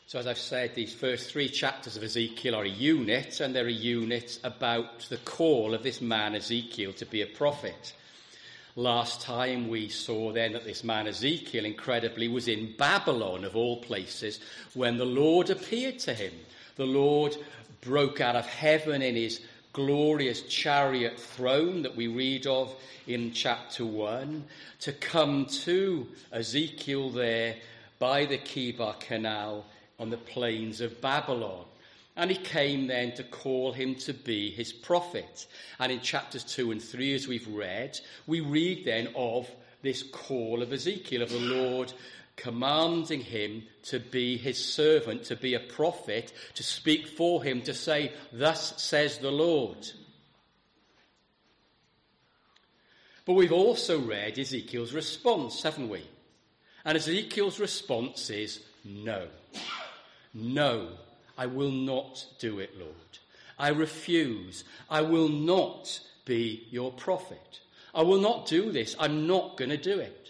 So as I've said, these first 3 chapters of Ezekiel are a unit, and they're a unit about the call of this man Ezekiel to be a prophet. Last time we saw then that this man Ezekiel, incredibly, was in Babylon, of all places, when the Lord appeared to him. The Lord broke out of heaven in his glorious chariot throne that we read of in chapter 1, to come to Ezekiel there by the Kibar Canal on the plains of Babylon. And he came then to call him to be his prophet. And in chapters 2 and 3, as we've read, we read then of this call of Ezekiel, of the Lord commanding him to be his servant, to be a prophet, to speak for him, to say, "Thus says the Lord." But we've also read Ezekiel's response, haven't we? And Ezekiel's response is no. No, I will not do it, Lord. I refuse. I will not be your prophet. I will not do this. I'm not going to do it.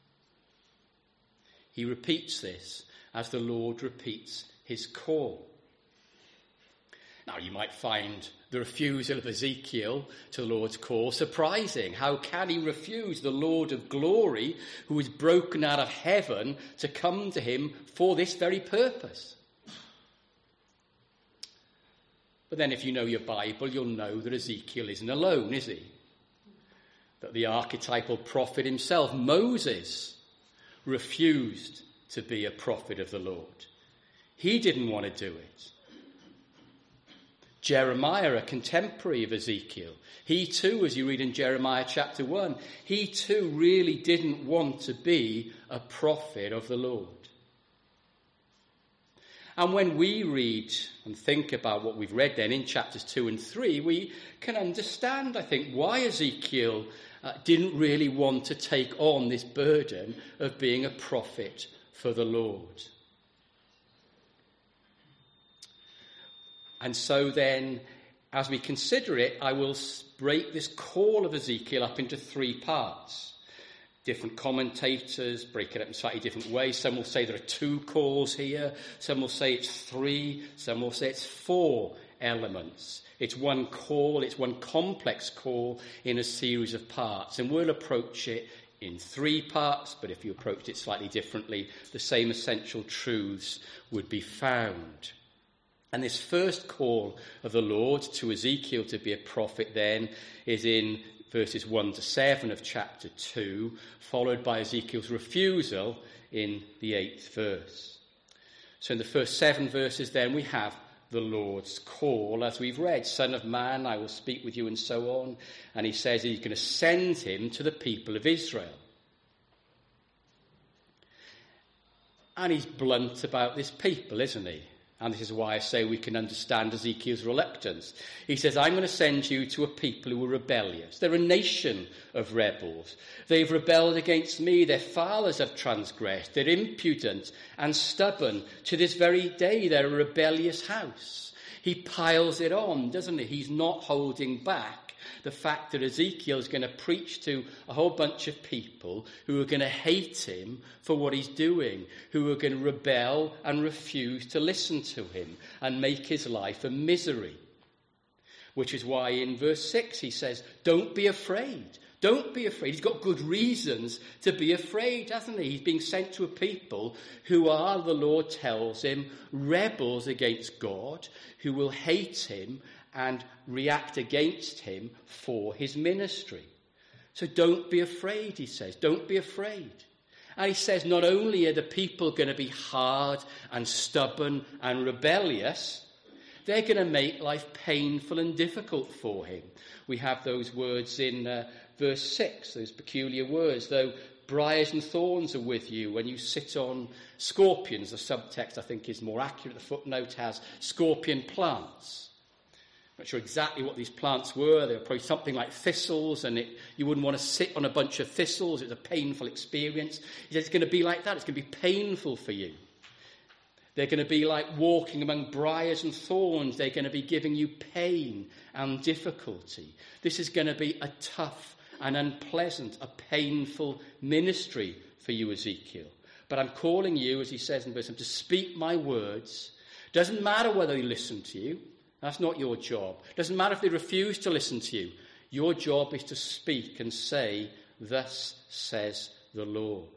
He repeats this as the Lord repeats his call. Now, you might find the refusal of Ezekiel to the Lord's call surprising. How can he refuse the Lord of glory, who is broken out of heaven, to come to him for this very purpose? But then if you know your Bible, you'll know that Ezekiel isn't alone, is he? That the archetypal prophet himself, Moses, refused to be a prophet of the Lord. He didn't want to do it. Jeremiah, a contemporary of Ezekiel, he too, as you read in Jeremiah chapter 1, he too really didn't want to be a prophet of the Lord. And when we read and think about what we've read then in chapters 2 and 3, we can understand, I think, why Ezekiel didn't really want to take on this burden of being a prophet for the Lord. And so then, as we consider it, I will break this call of Ezekiel up into 3 parts. Different commentators break it up in slightly different ways. Some will say there are 2 calls here. Some will say it's 3. Some will say it's 4 elements. It's one call. It's one complex call in a series of parts. And we'll approach it in 3 parts, but if you approached it slightly differently, the same essential truths would be found. And this first call of the Lord to Ezekiel to be a prophet then is in verses 1 to 7 of chapter 2, followed by Ezekiel's refusal in the 8th verse. So in the first 7 verses then we have the Lord's call, as we've read, "Son of man, I will speak with you," and so on. And he says he's going to send him to the people of Israel. And he's blunt about this people, isn't he? And this is why I say we can understand Ezekiel's reluctance. He says, "I'm going to send you to a people who are rebellious. They're a nation of rebels. They've rebelled against me. Their fathers have transgressed. They're impudent and stubborn. To this very day, they're a rebellious house." He piles it on, doesn't he? He's not holding back the fact that Ezekiel is going to preach to a whole bunch of people who are going to hate him for what he's doing, who are going to rebel and refuse to listen to him and make his life a misery. Which is why in verse 6 he says, "Don't be afraid. Don't be afraid." He's got good reasons to be afraid, hasn't he? He's being sent to a people who are, the Lord tells him, rebels against God, who will hate him and react against him for his ministry. So don't be afraid, he says. Don't be afraid. And he says not only are the people going to be hard and stubborn and rebellious, they're going to make life painful and difficult for him. We have those words in verse 6, those peculiar words, "Though briars and thorns are with you when you sit on scorpions." The subtext, I think, is more accurate. The footnote has scorpion plants. I'm not sure exactly what these plants were. They were probably something like thistles, and you wouldn't want to sit on a bunch of thistles. It was a painful experience. He said it's going to be like that. It's going to be painful for you. They're going to be like walking among briars and thorns. They're going to be giving you pain and difficulty. This is going to be a tough and unpleasant, a painful ministry for you, Ezekiel. But I'm calling you, as he says in verse 7, to speak my words. Doesn't matter whether they listen to you. That's not your job. Doesn't matter if they refuse to listen to you. Your job is to speak and say, thus says the Lord.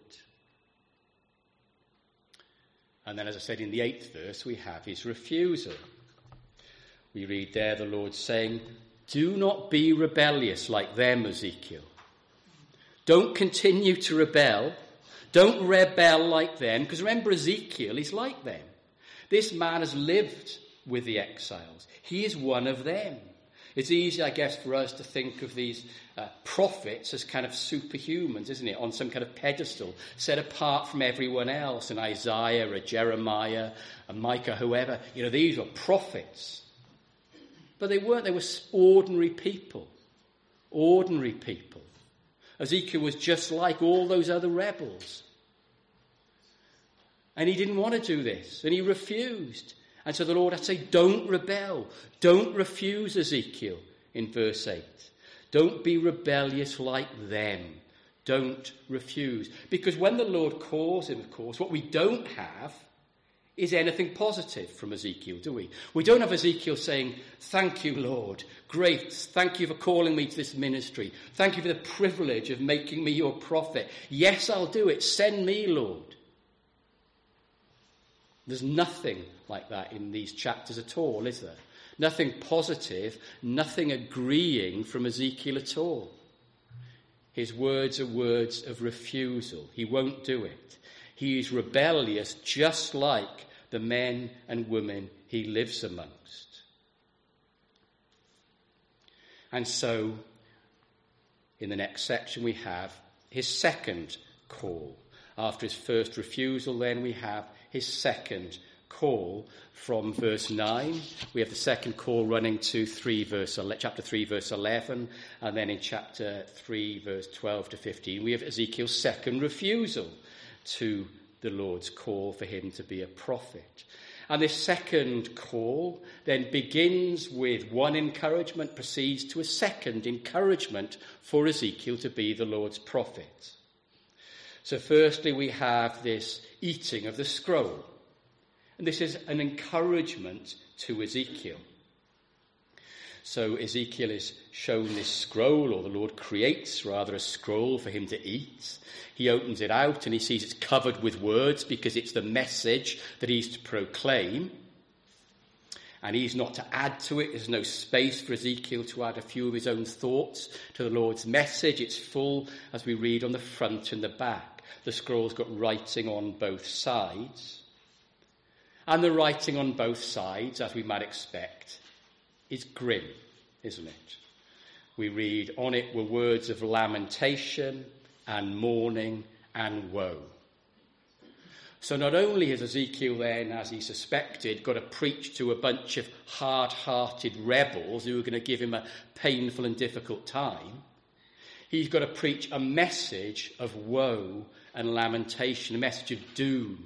And then, as I said in the 8th verse, we have his refusal. We read there the Lord saying, do not be rebellious like them, Ezekiel. Don't continue to rebel. Don't rebel like them. Because remember, Ezekiel is like them. This man has lived with the exiles. He is one of them. It's easy, I guess, for us to think of these prophets as kind of superhumans, isn't it? On some kind of pedestal, set apart from everyone else. And Isaiah, or Jeremiah, or Micah, whoever. You know, these were prophets. But they weren't. They were ordinary people. Ordinary people. Ezekiel was just like all those other rebels. And he didn't want to do this. And he refused. And so the Lord had to say, don't rebel. Don't refuse, Ezekiel, in verse 8. Don't be rebellious like them. Don't refuse. Because when the Lord calls him, of course, what we don't have is anything positive from Ezekiel, do we? We don't have Ezekiel saying, thank you, Lord. Great. Thank you for calling me to this ministry. Thank you for the privilege of making me your prophet. Yes, I'll do it. Send me, Lord. There's nothing like that in these chapters at all, is there? Nothing positive, nothing agreeing from Ezekiel at all. His words are words of refusal. He won't do it. He is rebellious just like the men and women he lives amongst. And so, in the next section we have his second call. After his first refusal, then we have his second call from verse 9. We have the second call running to chapter 3, verse 11, and then in chapter 3, verse 12 to 15, we have Ezekiel's second refusal to the Lord's call for him to be a prophet. And this second call then begins with one encouragement, proceeds to a second encouragement for Ezekiel to be the Lord's prophet. So firstly, we have this eating of the scroll. And this is an encouragement to Ezekiel. So Ezekiel is shown this scroll, or the Lord creates rather a scroll for him to eat. He opens it out and he sees it's covered with words because it's the message that he's to proclaim. And he's not to add to it. There's no space for Ezekiel to add a few of his own thoughts to the Lord's message. It's full, as we read, on the front and the back. The scroll's got writing on both sides. And the writing on both sides, as we might expect, is grim, isn't it? We read, on it were words of lamentation and mourning and woe. So not only has Ezekiel then, as he suspected, got to preach to a bunch of hard-hearted rebels who are going to give him a painful and difficult time, he's got to preach a message of woe and lamentation, a message of doom.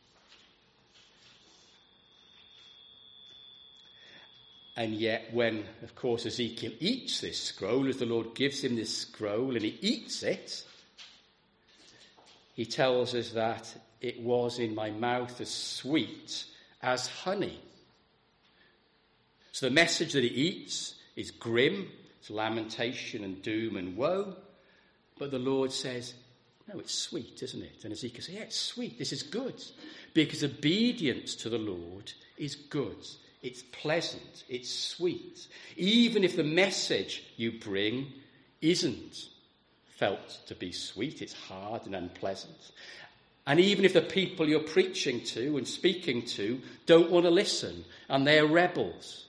And yet when, of course, Ezekiel eats this scroll, as the Lord gives him this scroll, and he eats it, he tells us that it was in my mouth as sweet as honey. So the message that he eats is grim, it's lamentation and doom and woe. But the Lord says, no, it's sweet, isn't it? And Ezekiel says, yeah, it's sweet, this is good. Because obedience to the Lord is good. It's pleasant, it's sweet. Even if the message you bring isn't felt to be sweet, it's hard and unpleasant. And even if the people you're preaching to and speaking to don't want to listen and they're rebels,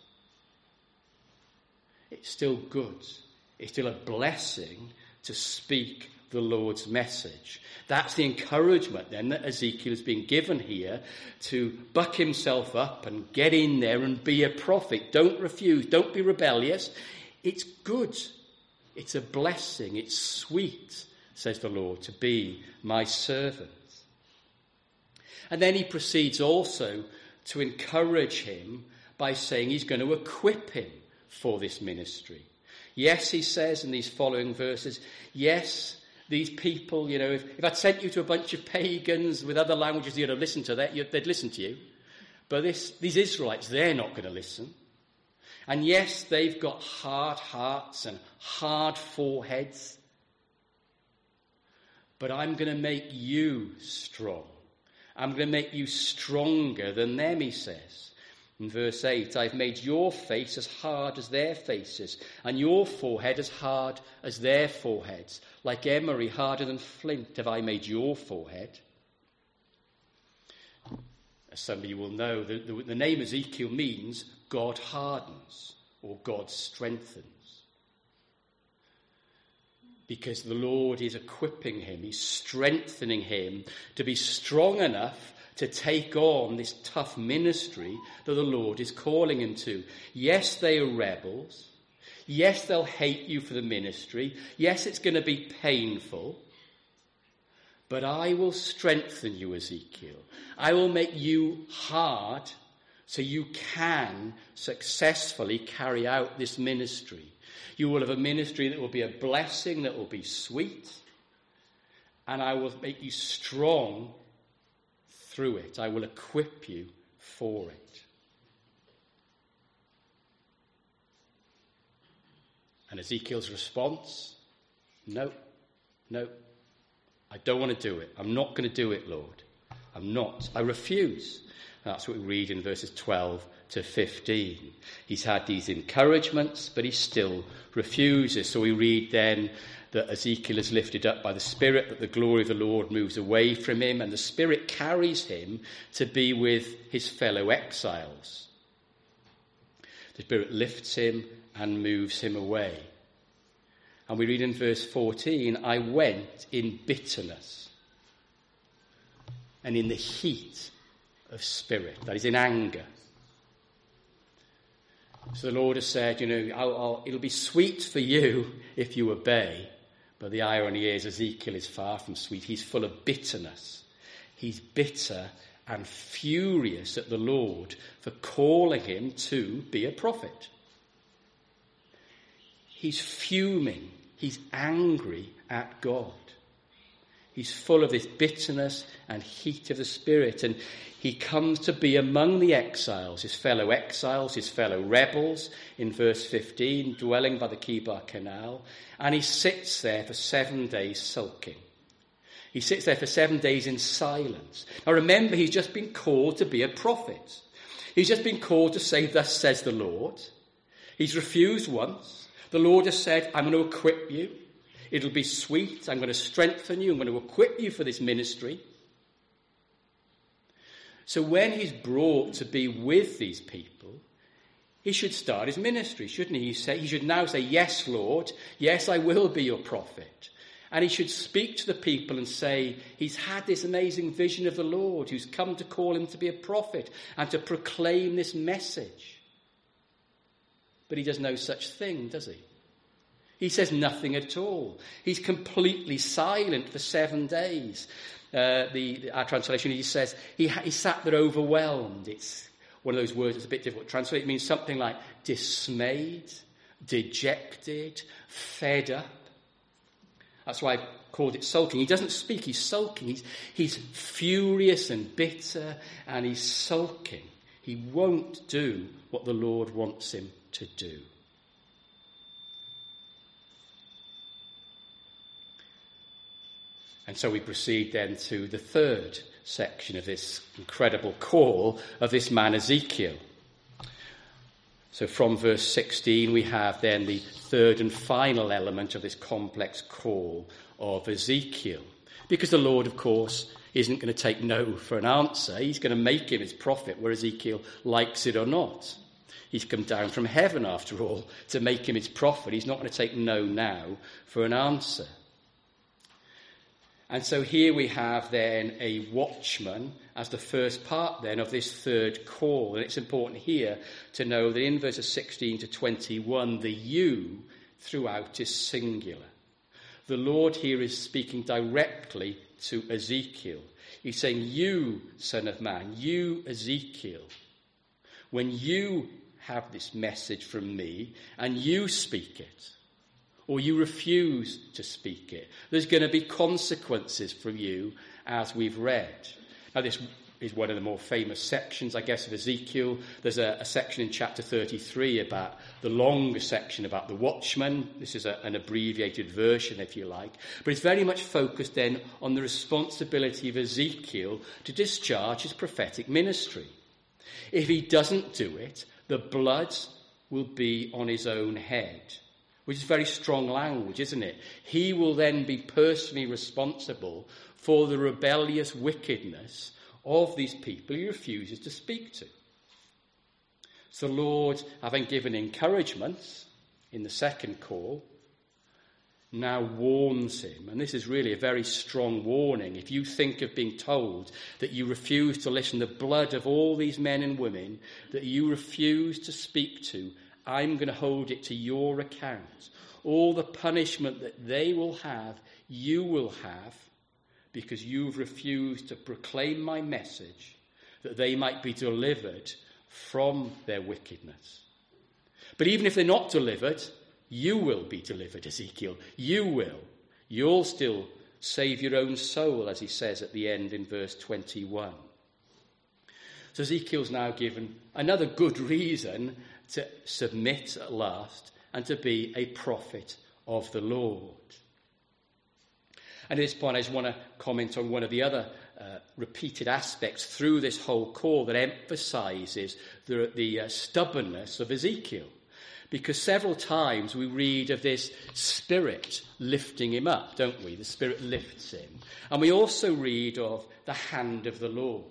it's still good. It's still a blessing to speak the Lord's message. That's the encouragement then that Ezekiel has been given here to buck himself up and get in there and be a prophet. Don't refuse. Don't be rebellious. It's good. It's a blessing. It's sweet, says the Lord, to be my servant. And then he proceeds also to encourage him by saying he's going to equip him for this ministry. Yes, he says in these following verses, yes, These people, if I'd sent you to a bunch of pagans with other languages, you'd have listened to that, they'd listen to you. But these Israelites, they're not going to listen. And yes, they've got hard hearts and hard foreheads. But I'm going to make you strong. I'm going to make you stronger than them, he says. In verse 8, I've made your face as hard as their faces, and your forehead as hard as their foreheads. Like emery, harder than flint, have I made your forehead. As some of you will know, the name Ezekiel means God hardens or God strengthens. Because the Lord is equipping him, he's strengthening him to be strong enough to take on this tough ministry that the Lord is calling him to. Yes, they are rebels. Yes, they'll hate you for the ministry. Yes, it's going to be painful. But I will strengthen you, Ezekiel. I will make you hard so you can successfully carry out this ministry. You will have a ministry that will be a blessing, that will be sweet. And I will make you strong through it. I will equip you for it. And Ezekiel's response, no, I don't want to do it. I'm not going to do it, Lord. I'm not. I refuse. That's what we read in verses 12 to 15. He's had these encouragements, but he still refuses. So we read then that Ezekiel is lifted up by the Spirit, that the glory of the Lord moves away from him, and the Spirit carries him to be with his fellow exiles. The Spirit lifts him and moves him away. And we read in verse 14, I went in bitterness and in the heat of spirit, that is in anger. So the Lord has said, it'll be sweet for you if you obey. But the irony is Ezekiel is far from sweet. He's full of bitterness. He's bitter and furious at the Lord for calling him to be a prophet. He's fuming. He's angry at God. He's full of this bitterness and heat of the Spirit. And he comes to be among the exiles, his fellow rebels, in verse 15, dwelling by the Kibar Canal. And he sits there for 7 days sulking. He sits there for 7 days in silence. Now remember, he's just been called to be a prophet. He's just been called to say, thus says the Lord. He's refused once. The Lord has said, I'm going to equip you. It'll be sweet. I'm going to strengthen you. I'm going to equip you for this ministry. So when he's brought to be with these people, he should start his ministry, shouldn't he? He should now say, yes, Lord. Yes, I will be your prophet. And he should speak to the people and say, he's had this amazing vision of the Lord who's come to call him to be a prophet and to proclaim this message. But he does no such thing, does he? He says nothing at all. He's completely silent for 7 days. Our translation, he says, he sat there overwhelmed. It's one of those words that's a bit difficult to translate. It means something like dismayed, dejected, fed up. That's why I called it sulking. He doesn't speak, he's sulking. He's furious and bitter, and he's sulking. He won't do what the Lord wants him to do. And so we proceed then to the third section of this incredible call of this man Ezekiel. So from verse 16 we have then the third and final element of this complex call of Ezekiel. Because the Lord, of course, isn't going to take no for an answer. He's going to make him his prophet, whether Ezekiel likes it or not. He's come down from heaven, after all, to make him his prophet. He's not going to take no now for an answer. And so here we have then a watchman as the first part then of this third call. And it's important here to know that in verses 16 to 21, the you throughout is singular. The Lord here is speaking directly to Ezekiel. He's saying, you, son of man, you, Ezekiel, when you have this message from me and you speak it, or you refuse to speak it, there's going to be consequences for you, as we've read. Now, this is one of the more famous sections, I guess, of Ezekiel. There's a section in chapter 33 about the longer section about the watchman. This is an abbreviated version, if you like. But it's very much focused then on the responsibility of Ezekiel to discharge his prophetic ministry. If he doesn't do it, the blood will be on his own head, which is very strong language, isn't it? He will then be personally responsible for the rebellious wickedness of these people he refuses to speak to. So the Lord, having given encouragement in the second call, now warns him. And this is really a very strong warning. If you think of being told that you refuse to listen, the blood of all these men and women that you refuse to speak to, I'm going to hold it to your account. All the punishment that they will have, you will have, because you've refused to proclaim my message, that they might be delivered from their wickedness. But even if they're not delivered, you will be delivered, Ezekiel. You will. You'll still save your own soul, as he says at the end in verse 21. So Ezekiel's now given another good reason to submit at last and to be a prophet of the Lord. And at this point, I just want to comment on one of the other repeated aspects through this whole call that emphasizes the stubbornness of Ezekiel. Because several times we read of this Spirit lifting him up, don't we? The Spirit lifts him. And we also read of the hand of the Lord.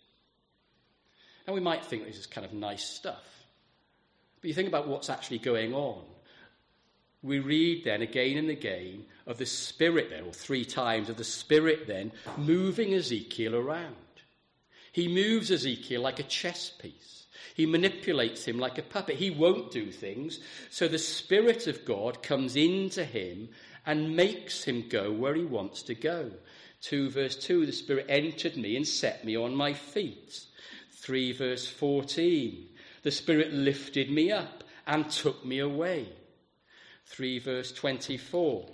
And we might think this is kind of nice stuff. But you think about what's actually going on. We read then again and again of the Spirit then, or 3 times of the Spirit then, moving Ezekiel around. He moves Ezekiel like a chess piece. He manipulates him like a puppet. He won't do things. So the Spirit of God comes into him and makes him go where he wants to go. 2 verse 2, the Spirit entered me and set me on my feet. 3 verse 14, the Spirit lifted me up and took me away. 3 verse 24,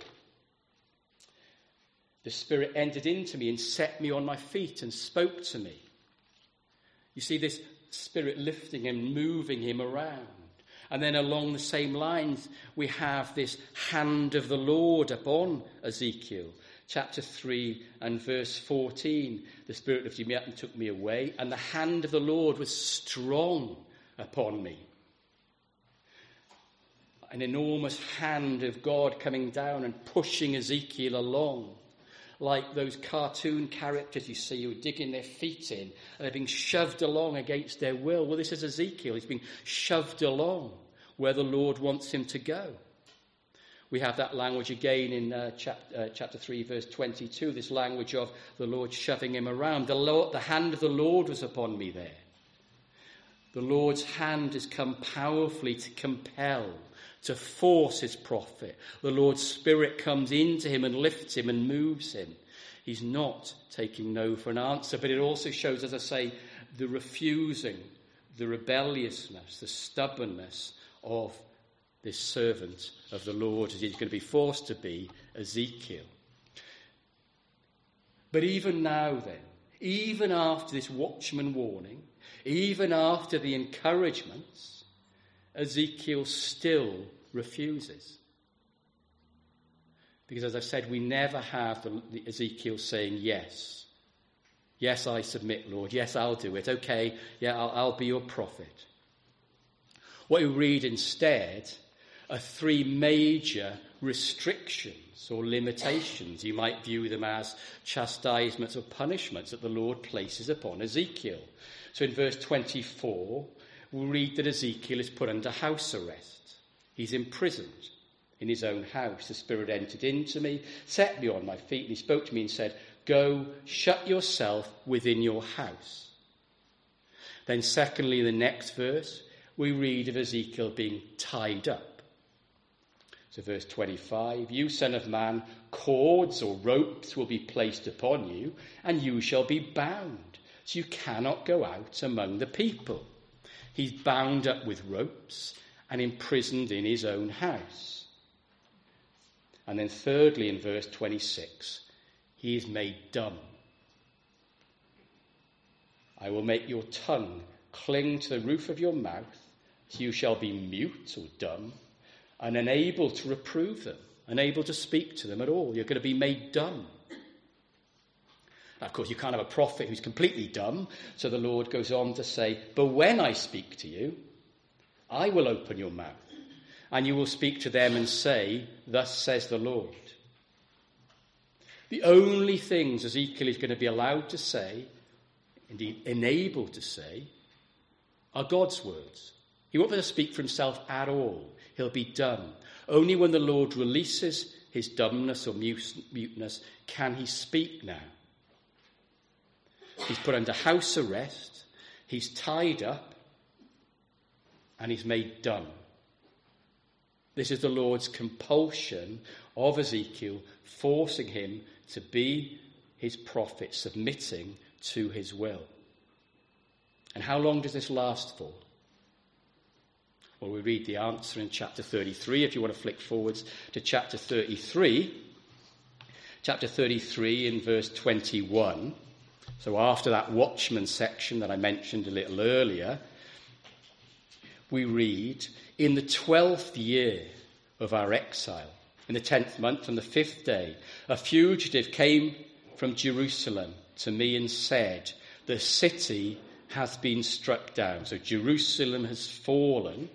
the Spirit entered into me and set me on my feet and spoke to me. You see this Spirit lifting him, moving him around. And then along the same lines, we have this hand of the Lord upon Ezekiel. Chapter 3 and verse 14, the Spirit lifted me up and took me away, and the hand of the Lord was strong upon me. An enormous hand of God coming down and pushing Ezekiel along, like those cartoon characters you see who are digging their feet in and they're being shoved along against their will. Well, this is Ezekiel. He's being shoved along where the Lord wants him to go. We have that language again in chapter 3, verse 22, this language of the Lord shoving him around. The hand of the Lord was upon me there. The Lord's hand has come powerfully to compel, to force his prophet. The Lord's Spirit comes into him and lifts him and moves him. He's not taking no for an answer, but it also shows, as I say, the refusing, the rebelliousness, the stubbornness of this servant of the Lord, as he's going to be forced to be, Ezekiel. But even now then, even after this watchman warning, even after the encouragements, Ezekiel still refuses. Because as I said, we never have the Ezekiel saying, yes. Yes, I submit, Lord. Yes, I'll do it. Okay, yeah, I'll be your prophet. What we read instead are 3 major restrictions or limitations. You might view them as chastisements or punishments that the Lord places upon Ezekiel. So in verse 24, we'll read that Ezekiel is put under house arrest. He's imprisoned in his own house. The Spirit entered into me, set me on my feet, and he spoke to me and said, "Go, shut yourself within your house." Then secondly, in the next verse, we read of Ezekiel being tied up. So verse 25, "You, son of man, cords or ropes will be placed upon you, and you shall be bound, so you cannot go out among the people." He's bound up with ropes and imprisoned in his own house. And then thirdly, in verse 26, he is made dumb. I will make your tongue cling to the roof of your mouth, so you shall be mute or dumb, and unable to reprove them, unable to speak to them at all. You're going to be made dumb. Of course, you can't have a prophet who's completely dumb, so the Lord goes on to say, but when I speak to you, I will open your mouth, and you will speak to them and say, thus says the Lord. The only things Ezekiel is going to be allowed to say, indeed enabled to say, are God's words. He won't be able to speak for himself at all. He'll be dumb. Only when the Lord releases his dumbness or muteness can he speak now. He's put under house arrest, he's tied up, and he's made dumb. This is the Lord's compulsion of Ezekiel, forcing him to be his prophet, submitting to his will. And how long does this last for? Well, we read the answer in chapter 33, if you want to flick forwards to chapter 33. Chapter 33 in verse 21. So after that watchman section that I mentioned a little earlier, we read, in the 12th year of our exile, in the 10th month, on the 5th day, a fugitive came from Jerusalem to me and said, the city hath been struck down. So Jerusalem has fallen.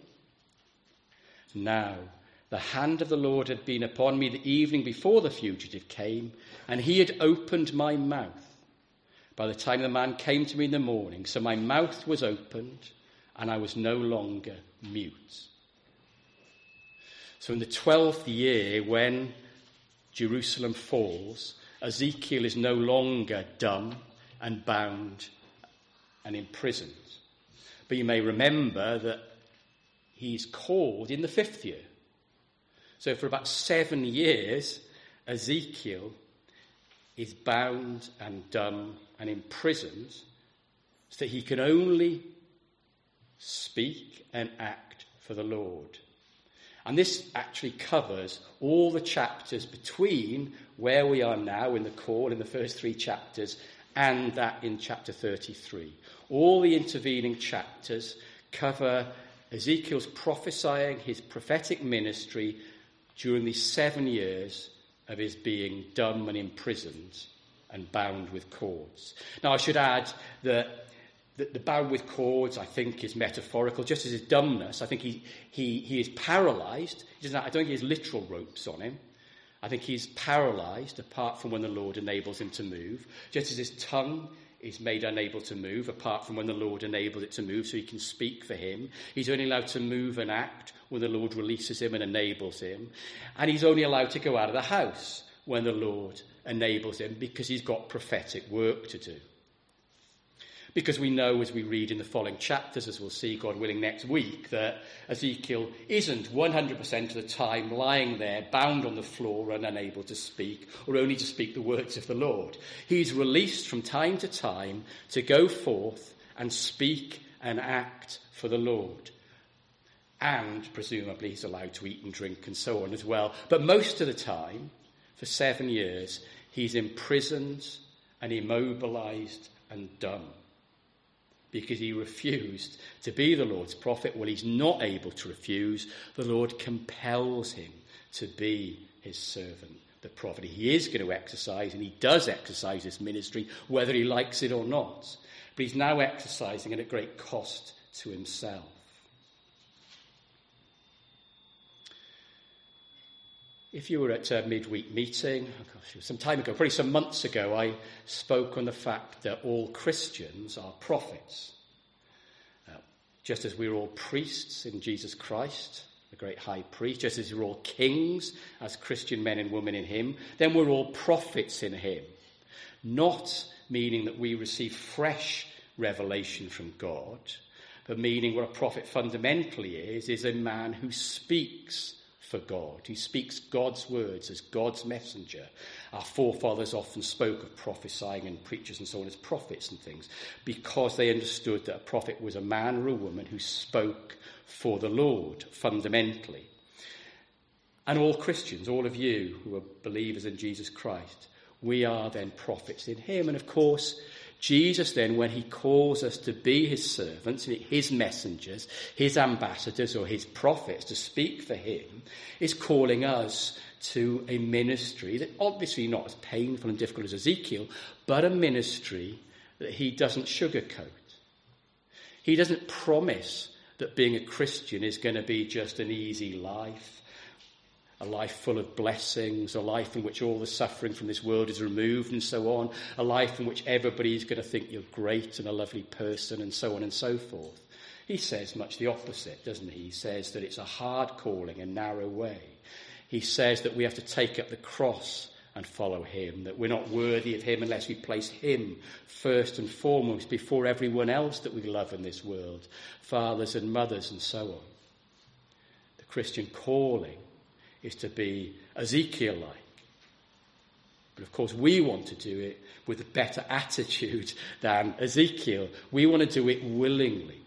Now, the hand of the Lord had been upon me the evening before the fugitive came, and he had opened my mouth. By the time the man came to me in the morning, so my mouth was opened, and I was no longer mute. So in the 12th year, when Jerusalem falls, Ezekiel is no longer dumb and bound and imprisoned. But you may remember that he's called in the 5th year. So for about 7 years, Ezekiel is bound and dumb and imprisoned so that he can only speak and act for the Lord. And this actually covers all the chapters between where we are now in the call, in the first 3 chapters, and that in chapter 33. All the intervening chapters cover Ezekiel's prophesying, his prophetic ministry during these 7 years of his being dumb and imprisoned and bound with cords. Now, I should add that the bound with cords, I think, is metaphorical. Just as his dumbness, I think he is paralysed. I don't think he has literal ropes on him. I think he's paralysed apart from when the Lord enables him to move. Just as his tongue is made unable to move apart from when the Lord enables it to move so he can speak for him. He's only allowed to move and act when the Lord releases him and enables him. And he's only allowed to go out of the house when the Lord enables him because he's got prophetic work to do. Because we know, as we read in the following chapters, as we'll see, God willing, next week, that Ezekiel isn't 100% of the time lying there, bound on the floor and unable to speak, or only to speak the words of the Lord. He's released from time to time to go forth and speak and act for the Lord. And presumably he's allowed to eat and drink and so on as well. But most of the time, for 7 years, he's imprisoned and immobilised and dumb. Because he refused to be the Lord's prophet. Well, he's not able to refuse. The Lord compels him to be his servant, the prophet. He is going to exercise, and he does exercise this ministry, whether he likes it or not. But he's now exercising it at great cost to himself. If you were at a midweek meeting, some time ago, probably some months ago, I spoke on the fact that all Christians are prophets. Just as we're all priests in Jesus Christ, the great high priest, just as we're all kings as Christian men and women in him, then we're all prophets in him. Not meaning that we receive fresh revelation from God, but meaning what a prophet fundamentally is a man who speaks for God, who speaks God's words as God's messenger. Our forefathers often spoke of prophesying and preachers and so on as prophets and things, because they understood that a prophet was a man or a woman who spoke for the Lord, fundamentally. And all Christians, all of you who are believers in Jesus Christ, we are then prophets in him. And of course, Jesus then, when he calls us to be his servants, his messengers, his ambassadors or his prophets to speak for him, is calling us to a ministry that obviously not as painful and difficult as Ezekiel, but a ministry that he doesn't sugarcoat. He doesn't promise that being a Christian is going to be just an easy life, a life full of blessings, a life in which all the suffering from this world is removed and so on, a life in which everybody is going to think you're great and a lovely person and so on and so forth. He says much the opposite, doesn't he? He says that it's a hard calling, a narrow way. He says that we have to take up the cross and follow him, that we're not worthy of him unless we place him first and foremost before everyone else that we love in this world, fathers and mothers and so on. The Christian calling is to be Ezekiel-like. But of course we want to do it with a better attitude than Ezekiel. We want to do it willingly.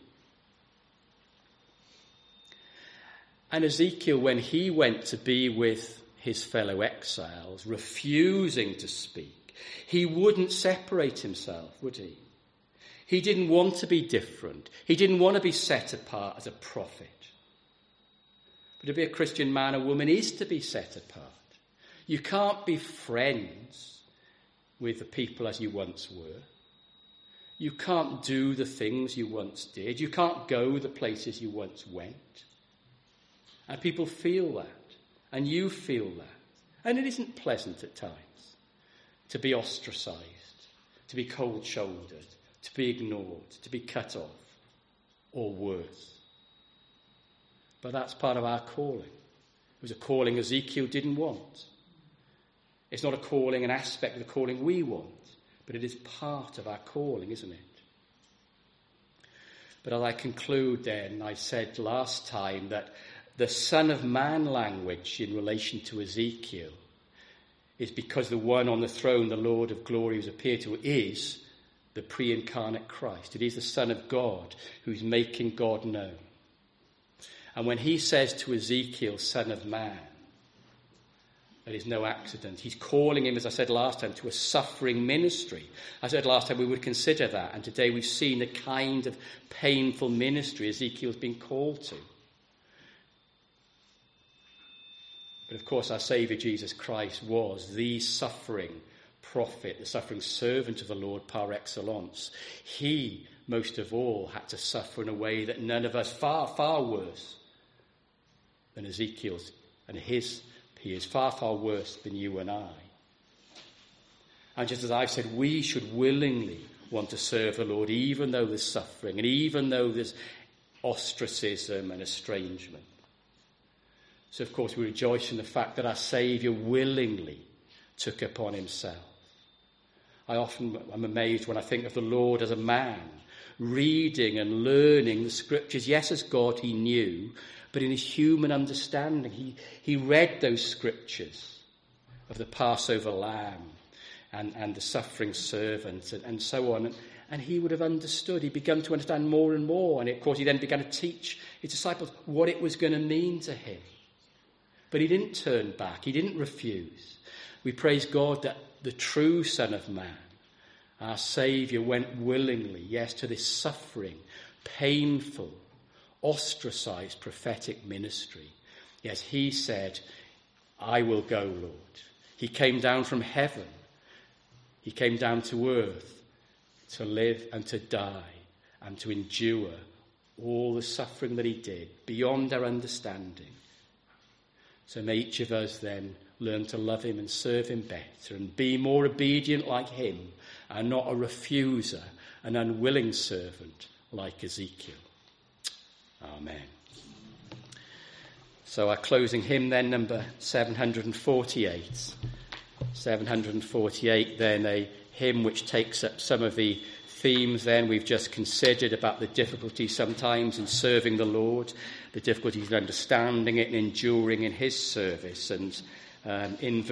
And Ezekiel, when he went to be with his fellow exiles, refusing to speak, he wouldn't separate himself, would he? He didn't want to be different. He didn't want to be set apart as a prophet. But to be a Christian man or woman is to be set apart. You can't be friends with the people as you once were. You can't do the things you once did. You can't go the places you once went. And people feel that. And you feel that. And it isn't pleasant at times to be ostracized, to be cold-shouldered, to be ignored, to be cut off, or worse. But that's part of our calling. It was a calling Ezekiel didn't want. It's not a calling, an aspect of the calling we want, but it is part of our calling, isn't it? But as I conclude then, I said last time that the Son of Man language in relation to Ezekiel is because the one on the throne, the Lord of glory who's appeared to, is the pre-incarnate Christ. It is the Son of God who's making God known. And when he says to Ezekiel, Son of Man, that is no accident. He's calling him, as I said last time, to a suffering ministry. I said last time we would consider that, and today we've seen the kind of painful ministry Ezekiel's been called to. But of course our Saviour Jesus Christ was the suffering prophet, the suffering servant of the Lord par excellence. He, most of all, had to suffer in a way that none of us, far, far worse than Ezekiel's, and he is far, far worse than you and I. And just as I've said, we should willingly want to serve the Lord, even though there's suffering, and even though there's ostracism and estrangement. So, of course, we rejoice in the fact that our Saviour willingly took upon himself. I'm amazed when I think of the Lord as a man, reading and learning the Scriptures. Yes, as God he knew, but in his human understanding, he read those Scriptures of the Passover lamb and the suffering servant and so on. And he would have understood. He began to understand more and more. And, of course, he then began to teach his disciples what it was going to mean to him. But he didn't turn back. He didn't refuse. We praise God that the true Son of Man, our Saviour, went willingly, yes, to this suffering, painful, ostracized prophetic ministry. Yes, he said, I will go, Lord. He came down from heaven. He came down to earth to live and to die and to endure all the suffering that he did beyond our understanding. So may each of us then learn to love him and serve him better and be more obedient like him and not a refuser, an unwilling servant like Ezekiel. Amen. So our closing hymn then, number 748. 748 then, a hymn which takes up some of the themes then we've just considered about the difficulty sometimes in serving the Lord, the difficulties in understanding it and enduring in his service. And in